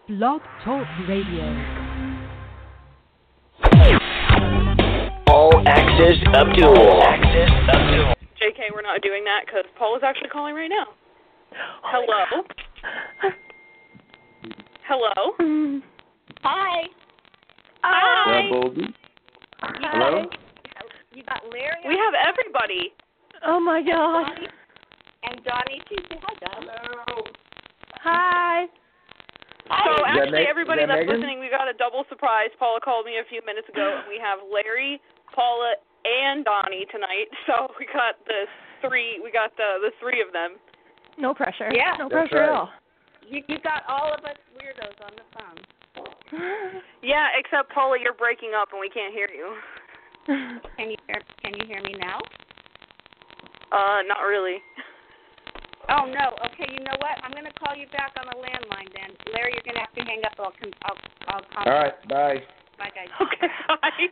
Blog Talk Radio. All access Abdul. Access Abdul. JK, we're not doing that because Paul is actually calling right now. Hello? Hello? Hi. Hi. Hello? You got Larry. We have everybody. Oh my God. And Donnie too. Say hi, Don. Hello. Hi. So actually, Meg- everybody is that that's Megan? listening, we got a double surprise. Paula called me a few minutes ago, and we have Larry, Paula, and Donnie tonight. So we got the three. We got the three of them. No pressure. Yeah. No That's pressure at right. all. You got all of us weirdos on the phone. Yeah, except Paula, you're breaking up, and we can't hear you. Can you hear me now? Not really. Oh no. Okay. You know what? I'm gonna call you back on a landline then. Larry, you're gonna have to hang up. I'll call. All right, bye. Bye, guys. Okay, bye.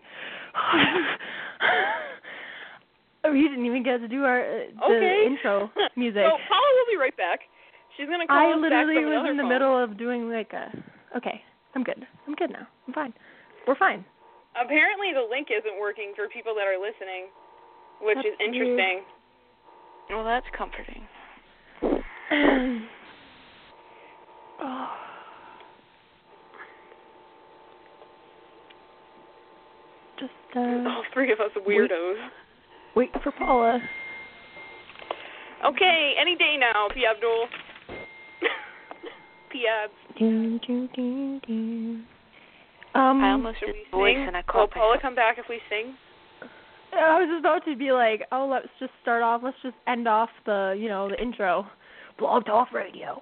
Oh, you didn't even get to do our the intro music. So Paula will be right back. She's gonna call I us back literally from was another in the phone. middle of doing like a. Okay, I'm good. I'm good now. I'm fine. We're fine. Apparently, the link isn't working for people that are listening, which That's is interesting. Well, that's comforting. Oh. Just All three of us weirdos. wait for Paula. Okay, any day now, P. Abdul. P. Abs. Dun, dun, dun, dun. I almost did the voice and I called Will Paula myself. come back if we sing? I was about to be like, oh, let's just start off. Let's just end off the, the intro. Blog Talk Radio.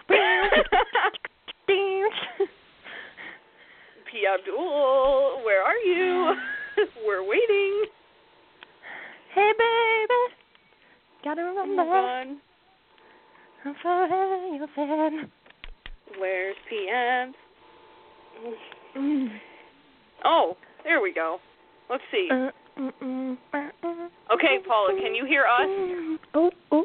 P. Abdul, where are you? We're waiting. Hey, baby. Gotta remember. Fun. I'm forever your fan. Where's PM? Mm. Oh, there we go. Let's see. Okay, Paula, can you hear us? Oh.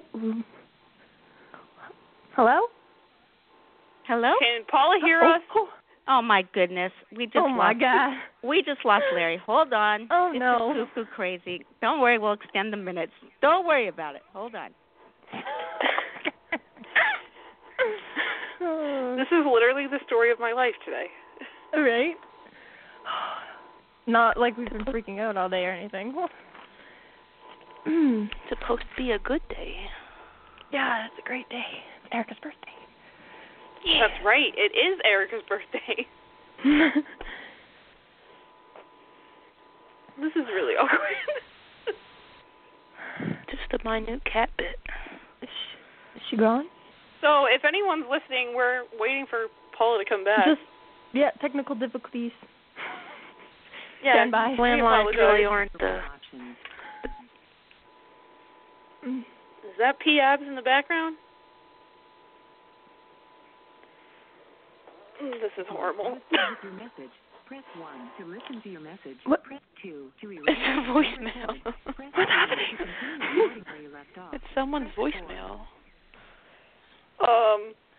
Hello? Hello. Can Paula hear us? Oh my goodness. We just Oh my God. We just lost Larry. Hold on. Oh, This no. is cuckoo crazy. Don't worry, we'll extend the minutes. Don't worry about it. Hold on. This is literally the story of my life today. Right? Not like we've been freaking out all day or anything. It's supposed to be a good day. Yeah, it's a great day. It's Erica's birthday. Yeah. That's right. It is Erica's birthday. This is really awkward. Just a minute cat bit. Is she gone? So, if anyone's listening, we're waiting for Paula to come back. Technical difficulties. Yeah, stand by. Landlines really aren't the... Is that P. Abs in the background? This is horrible. Your message. Press 1 to listen to your message. What? Press 2 to erase It's a voicemail. What's happening? where you left off. It's someone's voicemail. Are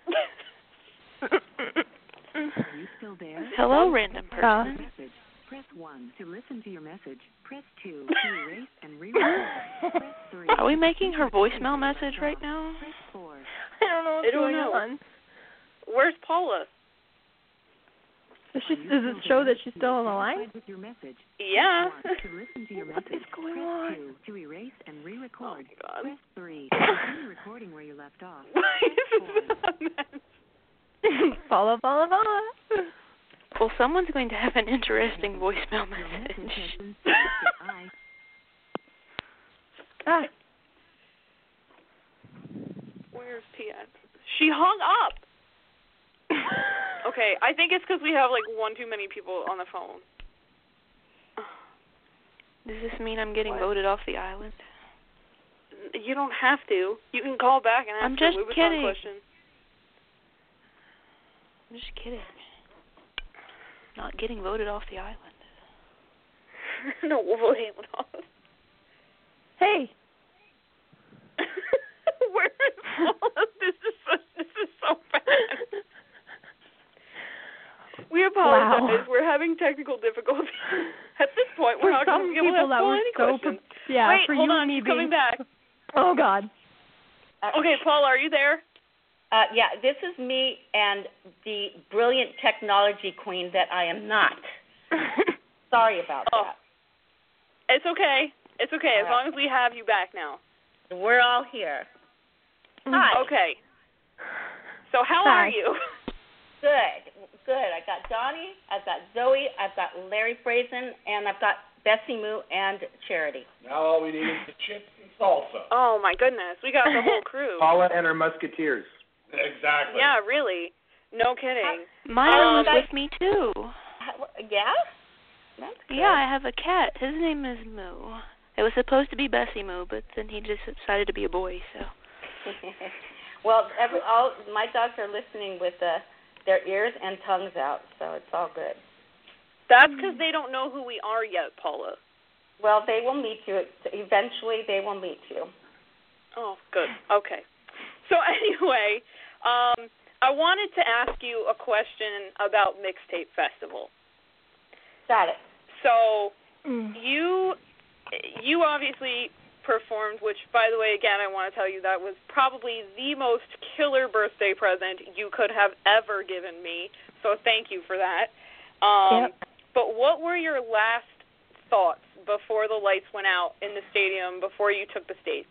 you still there? Hello, random person. Message. Press 1 to listen to your message. Press 2 to erase and re-record. Press 3. Are we making her voicemail message right now? Press 4. I don't know what's going on. Where's Paula? Does it show that she's still on the line? With your message. Yeah. Press 1 to listen to your What message. is going Press on? 2 to erase and re-record. Oh, God. Press 3 to continue recording where you left off. This is a mess. Follow. Well, someone's going to have an interesting voicemail Your message has message. been sent. Goodbye. Ah. Where's P. Abs? She hung up. Okay, I think it's because we have, one too many people on the phone. Does this mean I'm getting What? voted off the island? You don't have to. You can call back and ask I'm just a Louboutin kidding. question. I'm just kidding. Not getting voted off the island. No, we'll vote him off. Hey. Where is Paula? This is so bad. apologize. We're having technical difficulties. At this point, we're not going to be able to pull any questions. Wait, for hold you on. and me She's coming back. Oh, God. Okay, Paula, are you there? Yeah, this is me and the brilliant technology queen that I am not. Sorry about that. It's okay. It's okay, as long as we have you back now. We're all here. Hi. Okay. So how are you? Good. I got Donnie, I've got Zoe, I've got Larry Frazen, and I've got Bessie Moo and Charity. Now all we need is the chips and salsa. Oh, my goodness. We got the whole crew. Paula and her musketeers. Exactly. Yeah, really. No kidding. Milo was with me, too. Yeah? That's good. Yeah, I have a cat. His name is Moo. It was supposed to be Bessie Moo, but then he just decided to be a boy, so. Well, all my dogs are listening with their ears and tongues out, so it's all good. That's because they don't know who we are yet, Paula. Well, they will meet you. Eventually, they will meet you. Oh, good. Okay. So anyway, I wanted to ask you a question about Mixtape Festival. Got it. So you obviously performed, which, by the way, again, I want to tell you that was probably the most killer birthday present you could have ever given me. So thank you for that. But what were your last thoughts before the lights went out in the stadium, before you took the stage?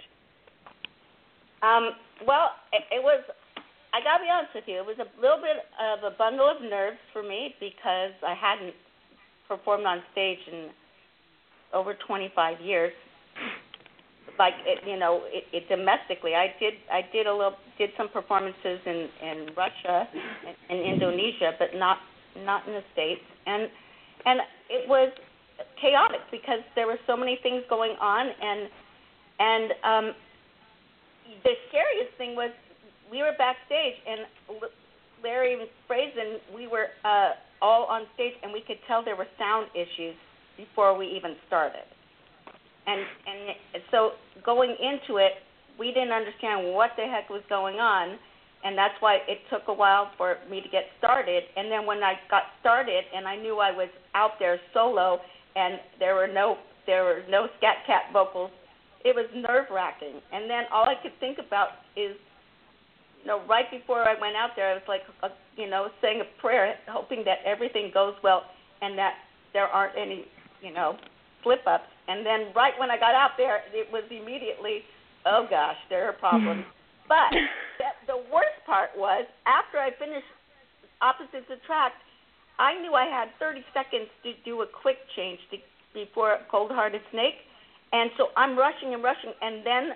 Well, it was, I got to be honest with you, it was a little bit of a bundle of nerves for me because I hadn't performed on stage in over 25 years. Like, domestically, I did some performances in Russia and Indonesia, but not in the States. And it was chaotic because there were so many things going on, and the scariest thing was we were backstage, and Larry Frazen, we were all on stage, and we could tell there were sound issues before we even started. And so going into it, we didn't understand what the heck was going on, and that's why it took a while for me to get started. And then when I got started and I knew I was out there solo and there were no Scat Cat vocals, it was nerve-wracking. And then all I could think about is, right before I went out there, I was like, saying a prayer, hoping that everything goes well and that there aren't any, slip-ups. And then right when I got out there, it was immediately, oh, gosh, there are problems. But the worst part was after I finished Opposites Attract, I knew I had 30 seconds to do a quick change before Cold Hearted Snake. And so I'm rushing, and then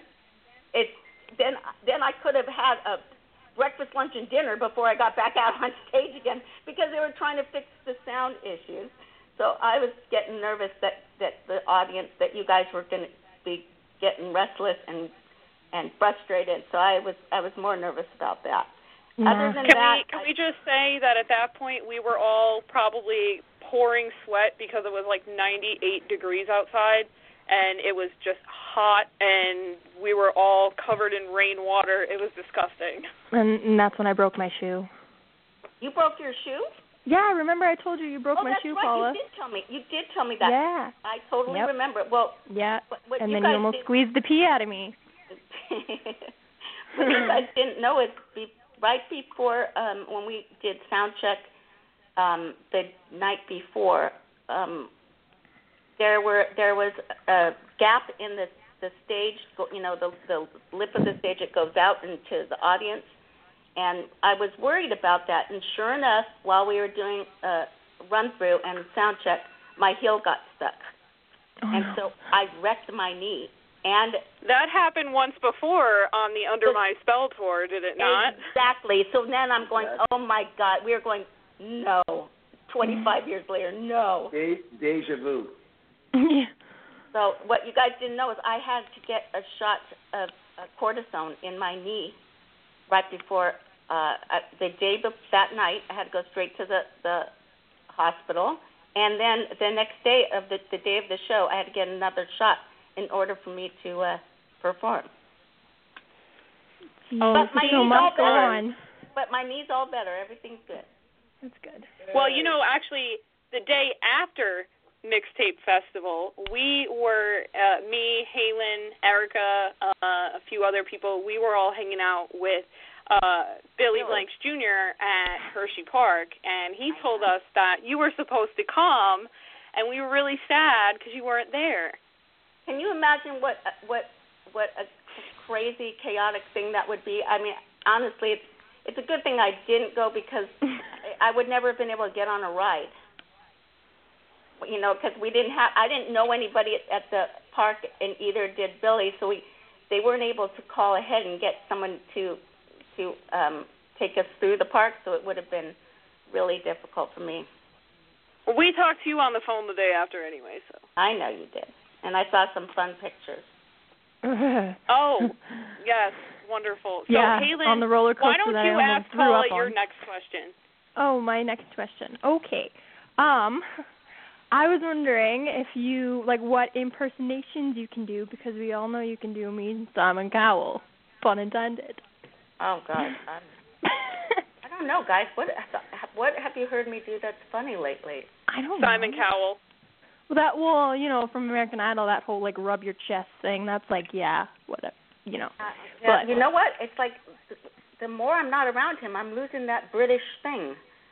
I could have had a breakfast, lunch, and dinner before I got back out on stage again because they were trying to fix the sound issues. So I was getting nervous that the audience, that you guys were going to be getting restless and frustrated. So I was more nervous about that. Yeah. Other than can we just say that at that point we were all probably pouring sweat because it was like 98 degrees outside and it was just hot and we were all covered in rainwater. It was disgusting. And that's when I broke my shoe. You broke your shoe? Yeah, remember I told you broke my shoe, right. Paula. You did tell me that. Yeah. I totally remember. Well, yeah. What and then you almost squeezed the pee out of me. What you guys didn't know is right before when we did sound check the night before, there was a gap in the stage. The lip of the stage that goes out into the audience. And I was worried about that. And sure enough, while we were doing a run-through and sound check, my heel got stuck. So I wrecked my knee. And that happened once before on the Under My Spell tour, did it not? Exactly. So then I'm going, oh, my God. We were going, no. 25 years later, no. Deja vu. So what you guys didn't know is I had to get a shot of cortisone in my knee right before that night. I had to go straight to the hospital, and then the next day of the day of the show, I had to get another shot in order for me to perform. But my knee's all better. But my knee's all better. Everything's good. That's good. Well, actually, the day after Mixtape Festival, we were, me, Halen, Erica, a few other people, we were all hanging out with Billy Blanks Jr. at Hershey Park, and he told us that you were supposed to come, and we were really sad because you weren't there. Can you imagine what a crazy, chaotic thing that would be? I mean, honestly, it's a good thing I didn't go because I would never have been able to get on a ride. Because I didn't know anybody at the park, and either did Billy, so they weren't able to call ahead and get someone to take us through the park, so it would have been really difficult for me. We talked to you on the phone the day after anyway, so. I know you did, and I saw some fun pictures. Oh, yes, wonderful. So, yeah, Halen, on the roller coaster why don't that you I ask threw Paula up on. your next question? Oh, my next question. Okay. I was wondering if you, what impersonations you can do, because we all know you can do me, Simon Cowell. Pun intended. Oh, God. I don't know, guys. What have you heard me do that's funny lately? I don't know. Simon Cowell. Well, from American Idol, that whole, rub your chest thing, that's whatever, But, you know what? It's like the more I'm not around him, I'm losing that British thing.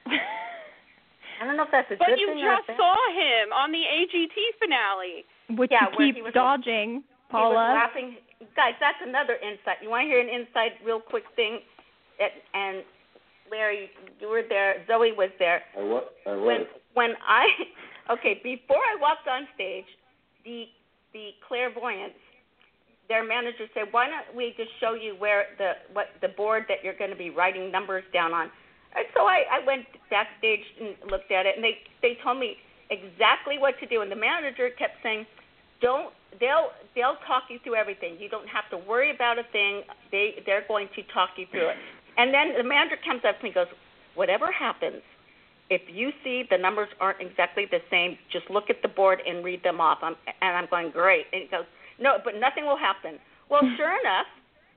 I don't know if that's a good thing or But you just saw him on the AGT finale. Which you keep dodging, Paula. He was laughing. Guys, that's another insight. You want to hear an inside real quick thing? And Larry, you were there. Zoe was there. I was. Before I walked on stage, the clairvoyants, their manager said, why don't we just show you what the board that you're going to be writing numbers down on. And so I went backstage and looked at it, and they told me exactly what to do. And the manager kept saying, they'll talk you through everything. You don't have to worry about a thing. They're going to talk you through it. And then the manager comes up to me and goes, whatever happens, if you see the numbers aren't exactly the same, just look at the board and read them off. I'm going, great. And he goes, no, but nothing will happen. Well, sure enough,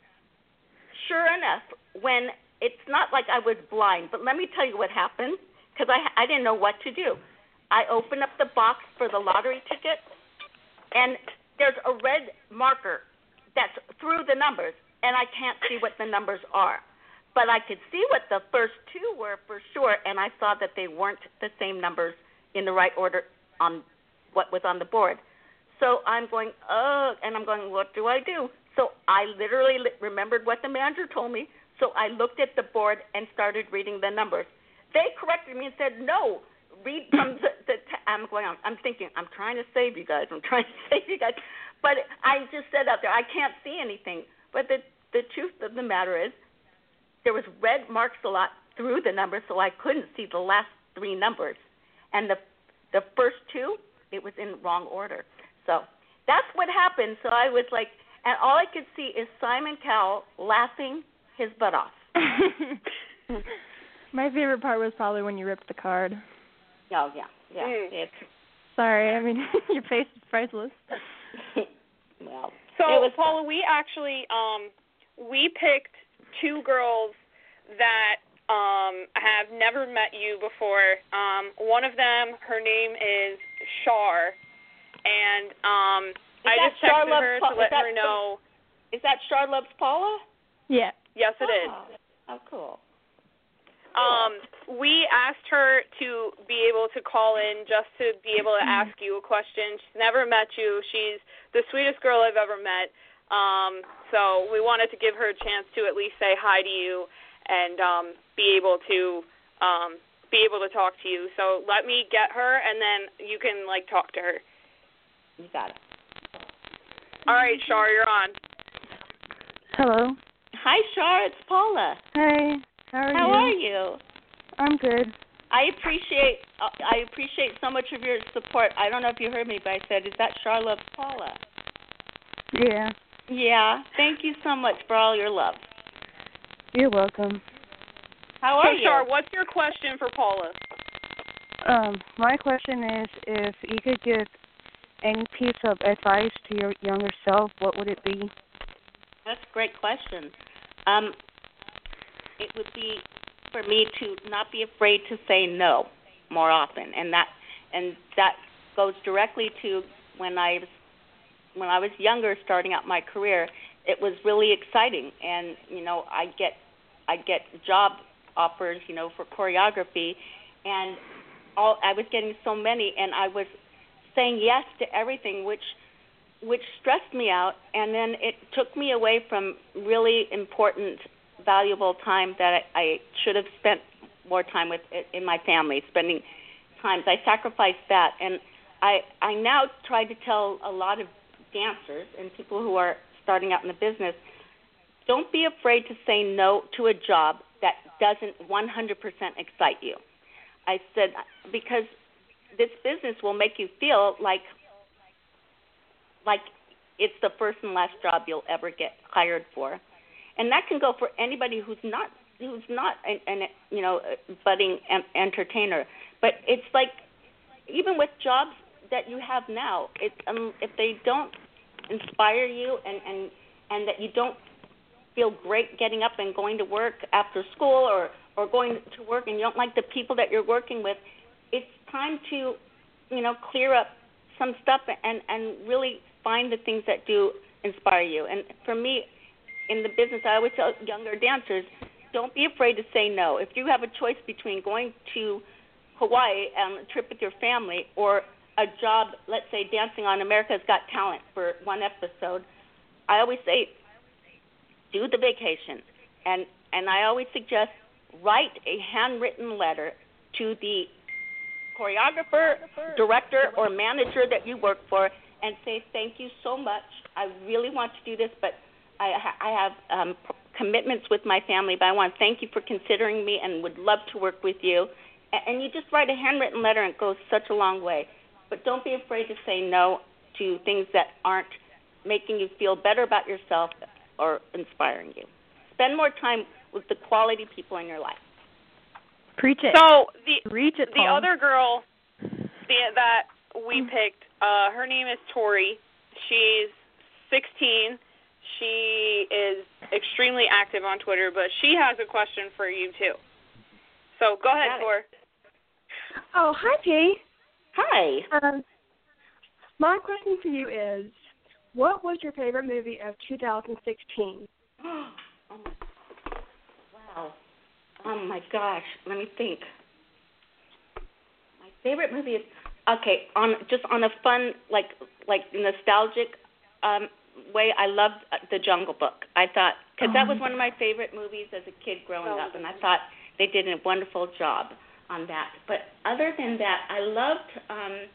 when it's not like I was blind, but let me tell you what happened, because I didn't know what to do. I opened up the box for the lottery ticket, and there's a red marker that's through the numbers, and I can't see what the numbers are. But I could see what the first two were for sure, and I saw that they weren't the same numbers in the right order on what was on the board. So I'm going, what do I do? So I literally remembered what the manager told me, so I looked at the board and started reading the numbers. They corrected me and said, no, read from I'm thinking, I'm trying to save you guys. But I just said out there, I can't see anything. But the truth of the matter is, there was red marks a lot through the numbers, so I couldn't see the last three numbers. And the first two, it was in wrong order. So that's what happened. So I was like, and all I could see is Simon Cowell laughing his butt off. My favorite part was probably when you ripped the card. Oh, yeah. Sorry, I mean, your face is priceless. Well, Paula, we actually, we picked two girls that have never met you before. One of them, her name is Shar, and I just texted her to let her know. Is that Shar Loves Paula? Yeah. Yes, it is. Oh, cool. We asked her to be able to call in just to be able to ask you a question. She's never met you. She's the sweetest girl I've ever met. So we wanted to give her a chance to at least say hi to you and be able to talk to you. So let me get her, and then you can talk to her. You got it. All right, Shar, you're on. Hello. Hi, Shar. It's Paula. Hey. How are you? I'm good. I appreciate so much of your support. I don't know if you heard me, but I said, is that Shar Loves Paula? Yeah. Yeah. Thank you so much for all your love. You're welcome. How are you? Shar, what's your question for Paula? My question is, if you could give any piece of advice to your younger self, what would it be? That's a great question. It would be for me to not be afraid to say no more often, and that goes directly to when I was younger, starting out my career. It was really exciting, and I get job offers, for choreography, and I was getting so many, and I was saying yes to everything, which stressed me out, and then it took me away from really important, valuable time that I should have spent more time with in my family, spending times. I sacrificed that, and I now try to tell a lot of dancers and people who are starting out in the business, don't be afraid to say no to a job that doesn't 100% excite you. I said, because this business will make you feel like it's the first and last job you'll ever get hired for, and that can go for anybody who's not a budding entertainer. But it's like even with jobs that you have now, if they don't inspire you and that you don't feel great getting up and going to work after school or going to work and you don't like the people that you're working with, it's time to clear up some stuff and really find the things that do inspire you. And for me, in the business, I always tell younger dancers, don't be afraid to say no. If you have a choice between going to Hawaii on a trip with your family or a job, let's say dancing on America's Got Talent for one episode, I always say do the vacation. And I always suggest write a handwritten letter to the choreographer, director, or manager that you work for and say, thank you so much. I really want to do this, but I have commitments with my family, but I want to thank you for considering me and would love to work with you. And you just write a handwritten letter, and it goes such a long way. But don't be afraid to say no to things that aren't making you feel better about yourself or inspiring you. Spend more time with the quality people in your life. Preach it. So the other girl that we picked, her name is Tori. She's 16. She is extremely active on Twitter, but she has a question for you too. So go ahead, Tor. Oh, hi, P. Hi. My question for you is, what was your favorite movie of 2016? Wow. Oh, my gosh. Let me think. My favorite movie is, okay, on a fun, like nostalgic way, I loved The Jungle Book. I thought, because that was one of my favorite movies as a kid growing up, and I thought they did a wonderful job on that. But other than that, I loved,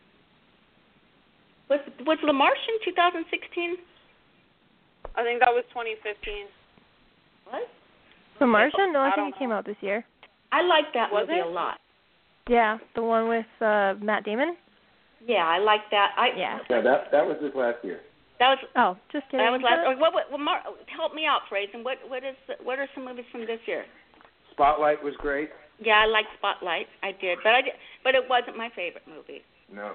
was La Marche in 2016? I think that was 2015. What? The Martian? No, I think it came out this year. I liked that movie a lot. Yeah, the one with Matt Damon? Yeah, I liked that. Yeah, that was this last year. That was. Just kidding. That was last. Help me out, Fraser. And what are some movies from this year? Spotlight was great. Yeah, I liked Spotlight. I did, but it wasn't my favorite movie. No.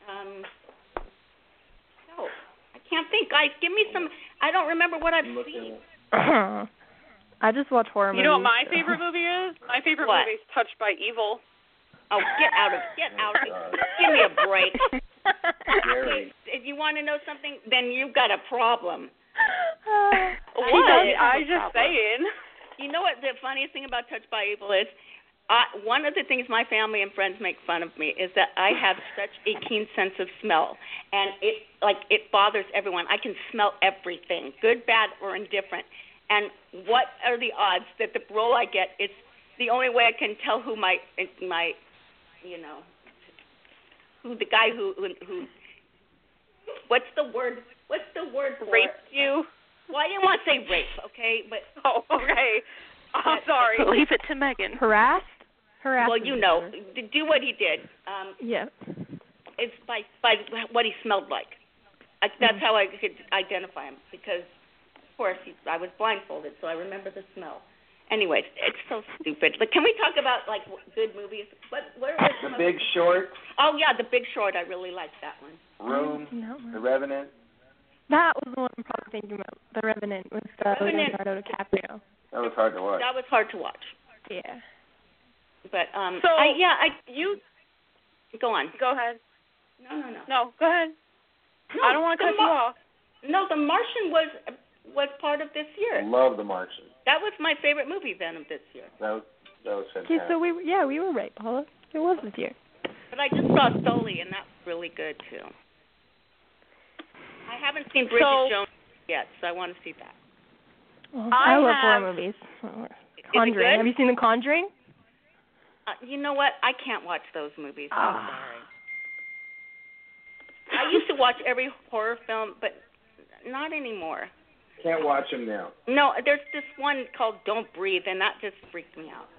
No, I can't think. Guys, give me some. I don't remember what I've seen. I just watch horror movies. You know what my favorite movie is? My favorite movie is Touched by Evil. Oh, get out of it. Give me a break. Okay, if you want to know something, then you've got a problem. What? I'm just saying. You know what the funniest thing about Touched by Evil is? One of the things my family and friends make fun of me is that I have such a keen sense of smell, and it bothers everyone. I can smell everything, good, bad, or indifferent. And what are the odds that the role I get, it's the only way I can tell who my who the guy who what's the word for raped you? Well, I didn't want to say rape, okay, but okay. I'm sorry. Leave it to Megan. Harassed. Well, do what he did. Yeah. It's by what he smelled like. That's how I could identify him because, of course, I was blindfolded, so I remember the smell. Anyways, it's so stupid. But can we talk about good movies? What are The Big Short. Oh yeah, The Big Short. I really liked that one. Room. The Revenant. That was the one I'm probably thinking about. The Revenant with Leonardo DiCaprio. That was hard to watch. That was hard to watch. Yeah. But so you go on. Go ahead. No. No, go ahead. No, I don't want to cut you off. No, The Martian was part of this year. I love The Martian. That was my favorite movie then of this year. That was fantastic. Okay, so we were right, Paula. It was this year. But I just saw Sully, and that's really good too. I haven't seen Bridget Jones yet, so I want to see that. Well, I love horror movies. Conjuring. Have you seen The Conjuring? You know what? I can't watch those movies. I'm sorry. I used to watch every horror film, but not anymore. Can't watch them now. No, there's this one called Don't Breathe, and that just freaked me out.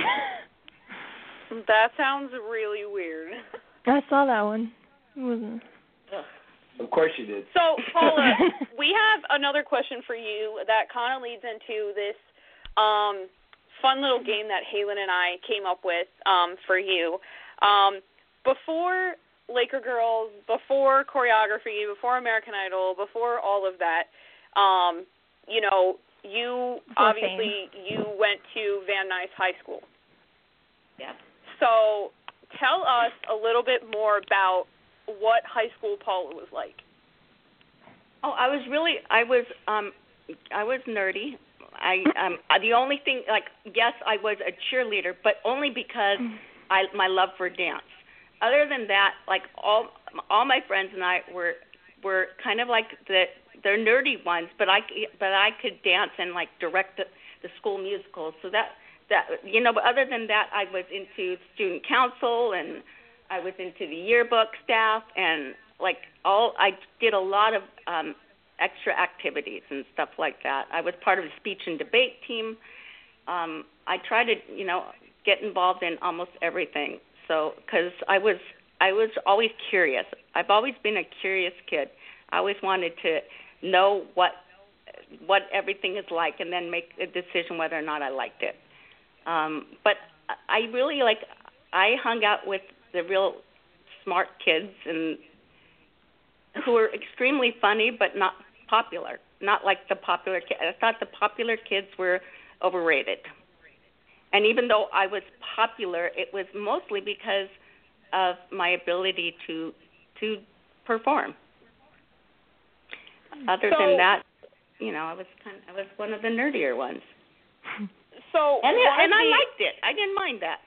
That sounds really weird. I saw that one. It wasn't. Of course you did. So, Paula, we have another question for you that kind of leads into this fun little game that Halen and I came up with for you. Before Laker Girls, before choreography, before American Idol, before all of that, you obviously you went to Van Nuys High School. Yeah. So tell us a little bit more about what high school Paula was like. Oh, I was nerdy. The only thing, yes, I was a cheerleader, but only because my love for dance. Other than that, all my friends and I were kind of like they're nerdy ones, but I could dance and direct the school musicals. So that but other than that, I was into student council and I was into the yearbook staff and I did a lot of extra activities and stuff like that. I was part of the speech and debate team. I tried to, get involved in almost everything. So, because I was always curious. I've always been a curious kid. I always wanted to know what everything is like and then make a decision whether or not I liked it. But I really I hung out with the real smart kids and who were extremely funny but not popular. Not like the popular kids. I thought the popular kids were overrated. And even though I was popular, it was mostly because of my ability to perform. Other than that, I was one of the nerdier ones. So and I liked it. I didn't mind that.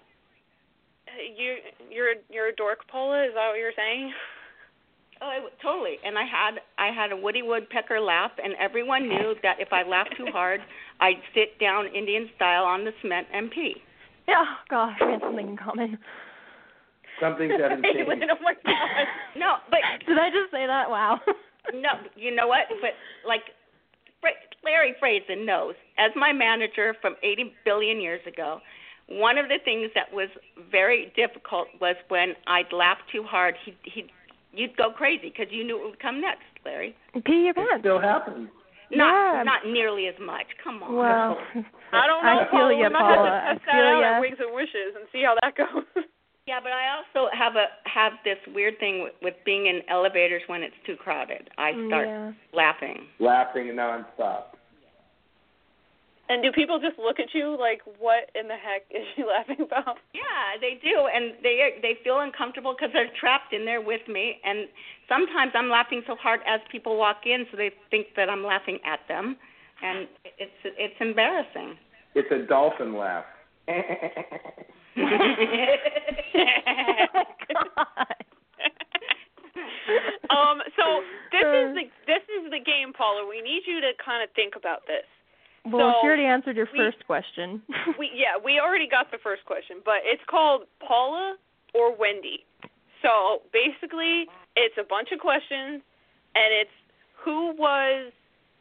You're a dork, Paula. Is that what you're saying? Oh, totally. And I had a Woody Woodpecker laugh, and everyone knew that if I laughed too hard, I'd sit down Indian style on the cement and pee. Yeah, gosh, we have something in common. Something that has changed. Oh my God. No, but did I just say that? Wow. No, you know what? But Larry Frazen knows. As my manager from 80 billion years ago, one of the things that was very difficult was when I'd laugh too hard, you'd go crazy because you knew it would come next, Larry. Pee your pants. It still happens. Not nearly as much. Come on. Well, I don't know. I feel you, Paula. Have to test that out at Wigs and Wishes and see how that goes. Yeah, but I also have this weird thing with being in elevators when it's too crowded. I start laughing. Laughing nonstop. And do people just look at you like, what in the heck is she laughing about? Yeah, they do, and they feel uncomfortable because they're trapped in there with me. And sometimes I'm laughing so hard as people walk in, so they think that I'm laughing at them, and it's embarrassing. It's a dolphin laugh. So this is the game, Paula. We need you to kind of think about this. Well, she already answered your first question. We already got the first question, but it's called Paula or Wendy. So basically, it's a bunch of questions, and it's who was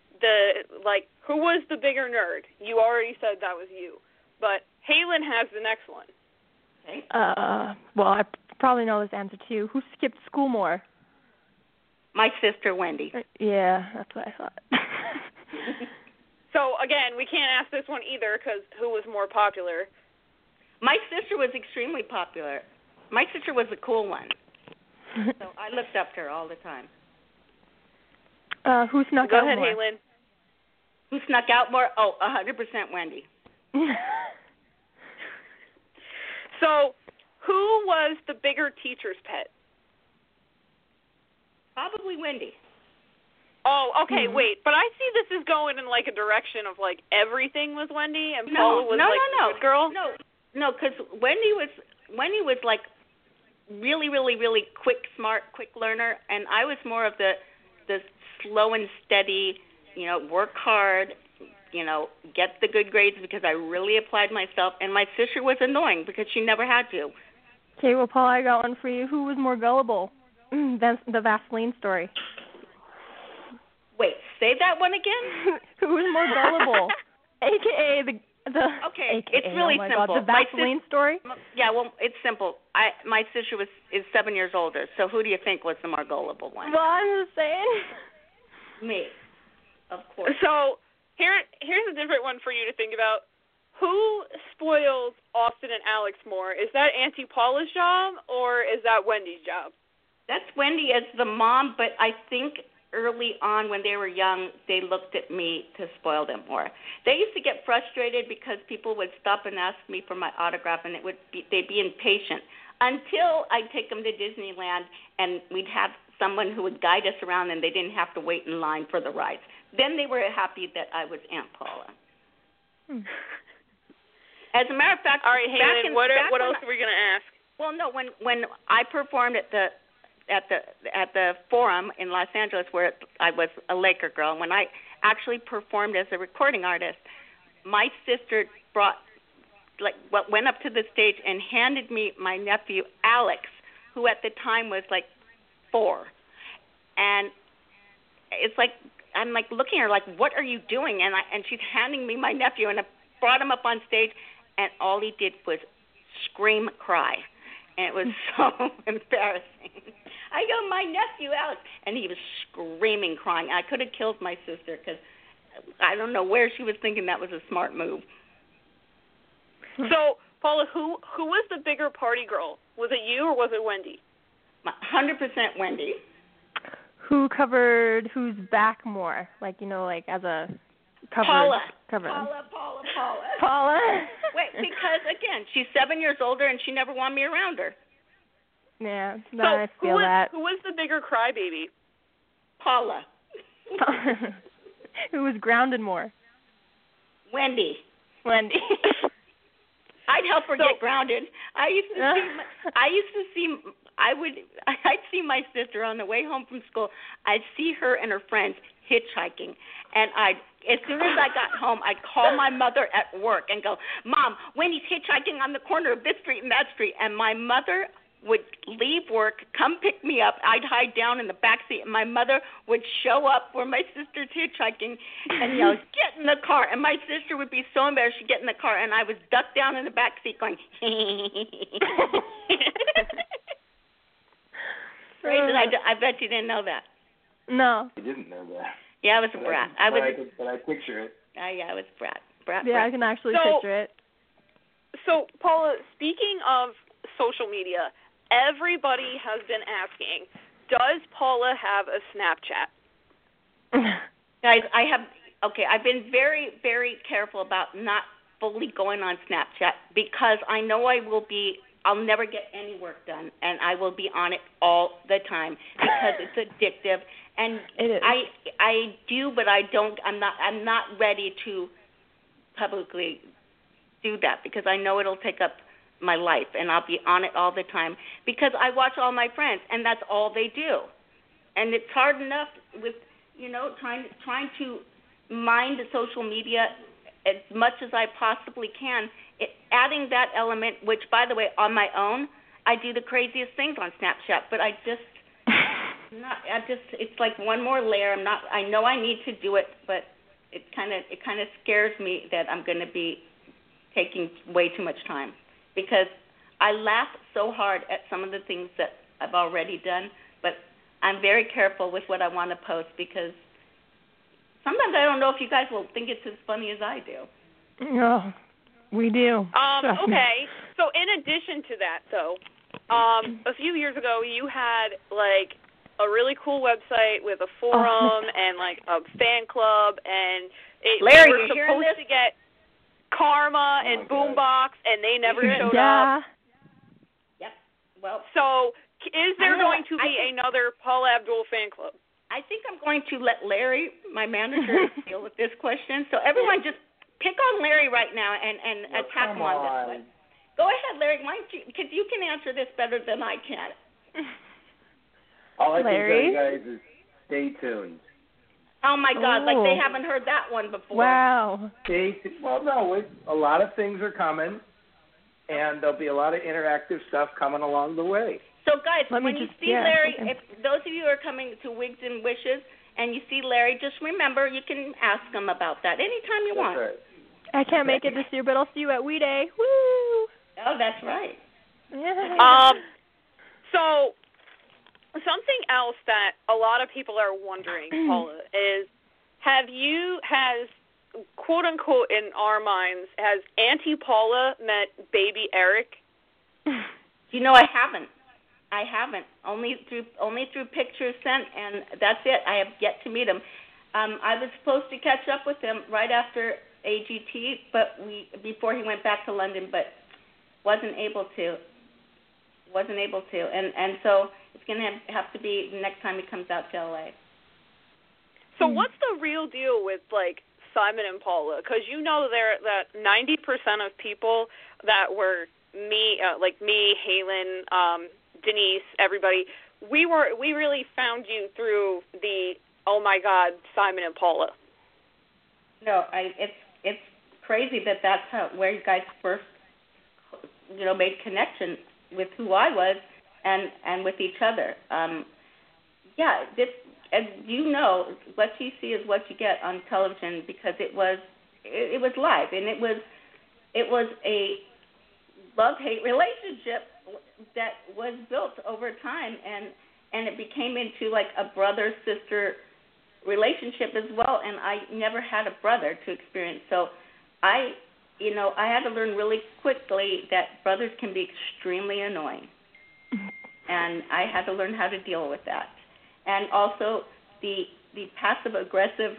the bigger nerd? You already said that was you, but Halen has the next one. Okay. Well, I probably know this answer too. Who skipped school more? My sister, Wendy. Yeah, that's what I thought. So, again, we can't ask this one either because who was more popular? My sister was extremely popular. My sister was the cool one. So I looked up to her all the time. Who snuck out more? Go ahead, Halen. Who snuck out more? Oh, 100% Wendy. So, who was the bigger teacher's pet? Probably Wendy. Oh, okay, wait. But I see this is going in like a direction of like everything was Wendy and Paula was the good girl. No, because Wendy was like really, really, really quick, smart, quick learner, and I was more of the slow and steady, work hard, get the good grades because I really applied myself. And my sister was annoying because she never had to. Okay, well, Paula, I got one for you. Who was more gullible? That's the Vaseline story. Wait, say that one again? Who was more gullible? AKA the Okay, AKA, it's really simple. God, the Vaseline story? Yeah, well, it's simple. My sister is 7 years older, so who do you think was the more gullible one? Well, I'm just saying. Me, of course. So here's a different one for you to think about. Who spoils Austin and Alex more? Is that Auntie Paula's job or is that Wendy's job? That's Wendy as the mom, but I think early on when they were young, they looked at me to spoil them more. They used to get frustrated because people would stop and ask me for my autograph, and they'd be impatient until I'd take them to Disneyland, and we'd have someone who would guide us around, and they didn't have to wait in line for the rides. Then they were happy that I was Aunt Paula. As a matter of fact, all right, Halen, what else are we going to ask? Well, no, when I performed at the Forum in Los Angeles, where I was a Laker girl, when I actually performed as a recording artist, my sister went up to the stage and handed me my nephew Alex, who at the time was 4, and it's like I'm looking at her what are you doing? And she's handing me my nephew, and I brought him up on stage, and all he did was scream, cry. And it was so embarrassing. I go, my nephew, Alex. And he was screaming, crying. I could have killed my sister because I don't know where she was thinking that was a smart move. So, Paula, who was the bigger party girl? Was it you or was it Wendy? 100% Wendy. Who covered whose back more? As a cover. Paula. Paula. Wait, because, again, she's 7 years older and she never wanted me around her. Yeah, so I feel that. Who was the bigger crybaby? Paula. Who was grounded more? Wendy. Wendy. I'd help her get grounded. I'd see my sister on the way home from school. I'd see her and her friends hitchhiking, and as soon as I got home, I'd call my mother at work and go, Mom, Wendy's hitchhiking on the corner of this street and that street. And my mother would leave work, come pick me up. I'd hide down in the back seat, and my mother would show up where my sister's hitchhiking and yell, get in the car. And my sister would be so embarrassed she'd get in the car, and I was ducked down in the back seat going, I bet you didn't know that. No. I didn't know that. Yeah, I was a brat. But I picture it. Yeah, I was a brat. Yeah, I can actually picture it. So, Paula, speaking of social media, everybody has been asking, does Paula have a Snapchat? Guys, I've been very, very careful about not fully going on Snapchat because I know I'll never get any work done, and I will be on it all the time because it's addictive. And it is. I do, but I don't. I'm not ready to publicly do that because I know it'll take up my life, and I'll be on it all the time because I watch all my friends, and that's all they do. And it's hard enough with trying to mind the social media as much as I possibly can. Adding that element, which, by the way, on my own, I do the craziest things on Snapchat, but it's like one more layer. I know I need to do it, but it kind of scares me that I'm going to be taking way too much time because I laugh so hard at some of the things that I've already done, but I'm very careful with what I want to post because sometimes I don't know if you guys will think it's as funny as I do. Oh, we do. Okay. So in addition to that, though, a few years ago you had a really cool website with a forum and a fan club, and Larry, you were supposed to get Karma and Boombox, and they never showed up. Well, so is there going to be another Paula Abdul fan club? I think I'm going to let Larry, my manager, deal with this question. So everyone just pick on Larry right now and attack him on this one. Go ahead, Larry, because you can answer this better than I can. All I Larry? can tell you guys is stay tuned. Oh, my God, like they haven't heard that one before. Wow. Well, no, a lot of things are coming, and there'll be a lot of interactive stuff coming along the way. So, guys, when you see Larry, if those of you who are coming to Wigs and Wishes and you see Larry, just remember you can ask him about that anytime you want. That's right. I can't make it this year, but I'll see you at We Day. Woo! Oh, that's right. Yeah. So something else that a lot of people are wondering, Paula, is has quote unquote in our minds, has Auntie Paula met Baby Eric? You know, I haven't. Only through pictures sent, and that's it. I have yet to meet him. I was supposed to catch up with him right after AGT, but before he went back to London, but wasn't able to. And so it's going to have to be the next time he comes out to LA. So what's the real deal with, like, Simon and Paula? Because you know that 90% of people that were me, Halen, Denise, everybody, we really found you through the, oh my God, Simon and Paula. No, it's crazy that's where you guys first, made connection with who I was and with each other. As you know, what you see is what you get on television because it was live, and it was a love-hate relationship that was built over time, and it became into like a brother-sister relationship as well, and I never had a brother to experience. So I had to learn really quickly that brothers can be extremely annoying, and I had to learn how to deal with that. And also the passive-aggressive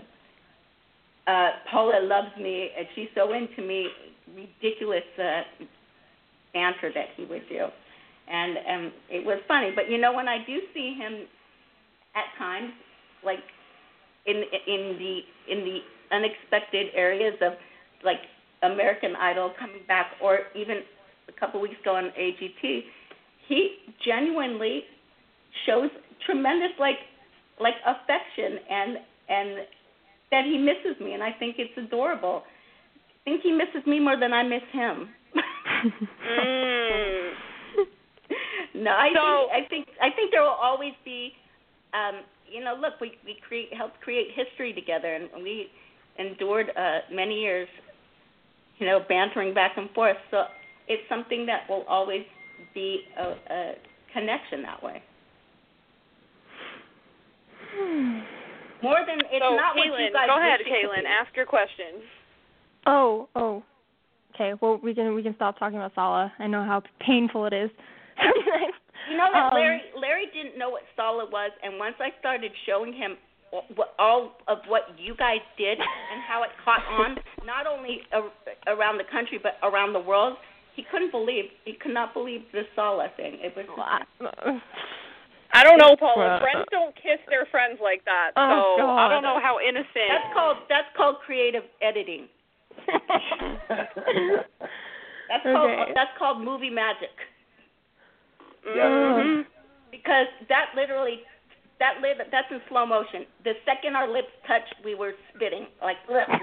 Paula loves me, and she's so into me, ridiculous banter that he would do. And it was funny. But, when I do see him at times, like in the unexpected areas of, like, American Idol coming back, or even a couple weeks ago on AGT, he genuinely shows tremendous like affection and that he misses me, and I think it's adorable. I think he misses me more than I miss him. No, I think there will always be, look, we helped create history together, and we endured many years, bantering back and forth. So it's something that will always be a connection that way. More than it's so, not Kaylin, what you guys. Go ahead, Kaylin. Ask your question. Oh. Okay. Well, we can stop talking about Sala. I know how painful it is. You know that Larry didn't know what Sala was, and once I started showing him all of what you guys did and how it caught on, not only around the country but around the world, he could not believe the Sala thing. It was. I don't know, Paula. Friends don't kiss their friends like that, so God. I don't know how innocent. That's called creative editing. That's called movie magic. Mm-hmm. Because that's in slow motion. The second our lips touched, we were spitting like.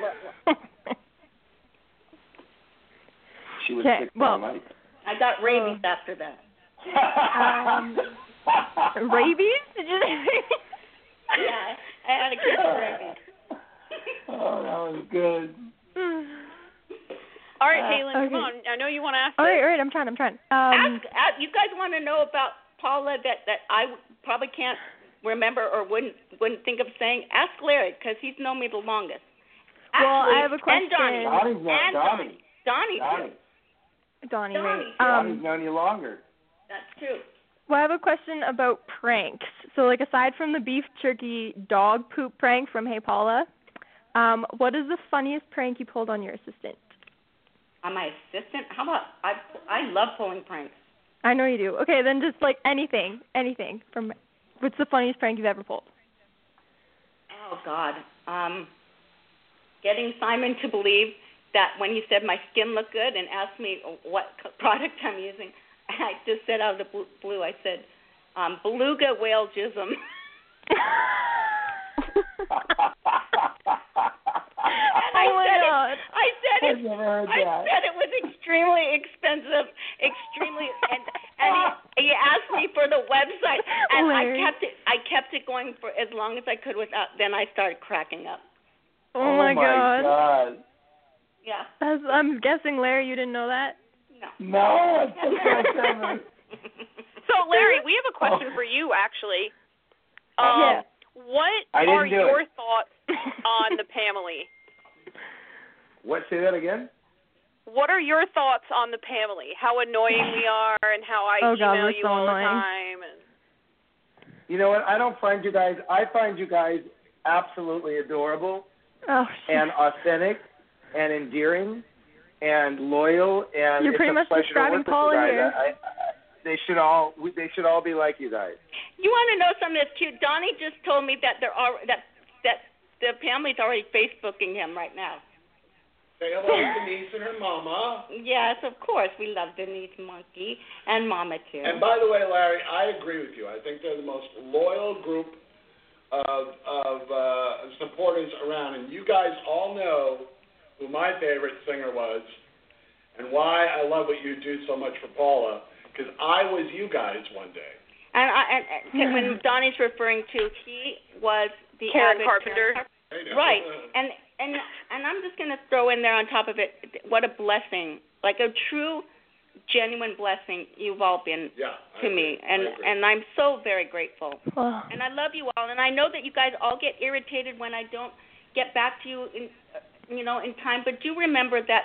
She was sick all night. I got rabies after that. Rabies? Did you say? Yeah, I had a case of rabies. Oh, that was good. All right, Kaylin, okay. come on. I know you want to ask. All right, I'm trying. Ask, you guys want to know about Paula that I probably can't remember or wouldn't think of saying? Ask Larry, because he's known me the longest. Well, I have a question. And Donnie. Donnie, right. Donnie's known you longer. That's true. Well, I have a question about pranks. So, like, aside from the beef jerky dog poop prank from Hey Paula, what is the funniest prank you pulled on your assistant? On my assistant? How about I love pulling pranks. I know you do. Okay, then just like anything from. What's the funniest prank you've ever pulled? Oh God, getting Simon to believe that when he said my skin looked good and asked me what product I'm using, I just said out of the blue, I said, beluga whale jism. I said it was extremely expensive, and he asked me for the website, and I kept it going for as long as I could without. Then I started cracking up. Oh my God. Yeah. I'm guessing, Larry, you didn't know that? No. So, Larry, we have a question for you, actually. Yeah. What are your thoughts on the Pamely? What? Say that again? What are your thoughts on the Pamely? How annoying we are and how I email you all the time. And... You know what? I find you guys absolutely adorable and authentic and endearing and loyal, and you're pretty much describing Paula here. They should all be like you guys. You want to know something that's cute? Donnie just told me that that the family's already Facebooking him right now. Say hello to Denise and her mama. Yes, of course. We love Denise Monkey and Mama too. And by the way, Larry, I agree with you. I think they're the most loyal group of supporters around, and you guys all know who my favorite singer was and why I love what you do so much for Paula, because I was you guys one day. And when Donnie's referring to, he was the Karen Carpenter. Right. And I'm just going to throw in there on top of it, what a blessing, like a true, genuine blessing you've all been to me. And I'm so very grateful. Oh. And I love you all. And I know that you guys all get irritated when I don't get back to you in time, but do remember that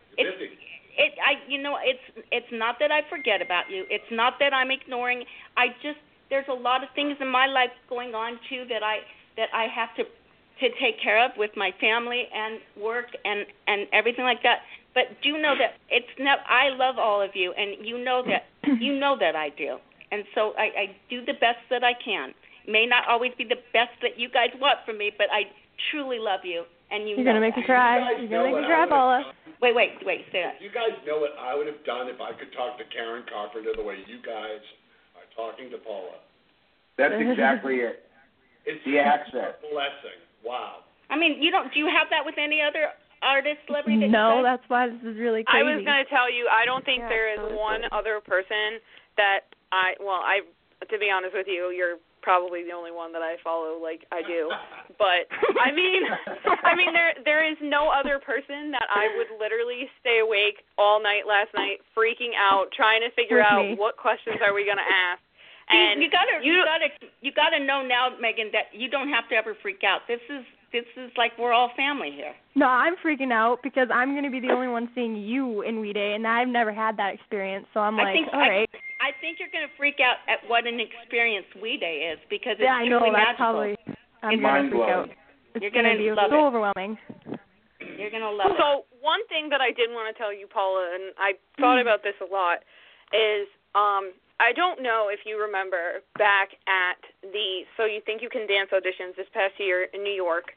it's not that I forget about you. It's not that I'm ignoring. There's a lot of things in my life going on too that I have to take care of with my family and work and everything like that. But do know that I love all of you, and you know that I do. And so I do the best that I can. May not always be the best that you guys want from me, but I truly love you, and You're going to make me cry. You're going to make me cry, Paula. Wait, say that. You guys know what I would have done if I could talk to Karen Carpenter the way you guys are talking to Paula. That's exactly it. It's the accent. A blessing. Wow. I mean, do you have that with any other artist, celebrity? No, that's why this is really crazy. I was going to tell you, I don't think there is one other person that to be honest with you, you're probably the only one that I follow like I do. But I mean there is no other person that I would literally stay awake all night last night freaking out trying to figure out what questions are we going to ask. And you gotta know now, Megan, that you don't have to ever freak out. This is like we're all family here. No, I'm freaking out because I'm going to be the only one seeing you in We Day, and I've never had that experience. So I'm all right. I think you're going to freak out at what an experience We Day is because it's I know truly that's magical. probably. I'm going to freak out. It's going to be so overwhelming. You're going to love it. So one thing that I did want to tell you, Paula, and I thought about this a lot, is I don't know if you remember back at the So You Think You Can Dance auditions this past year in New York,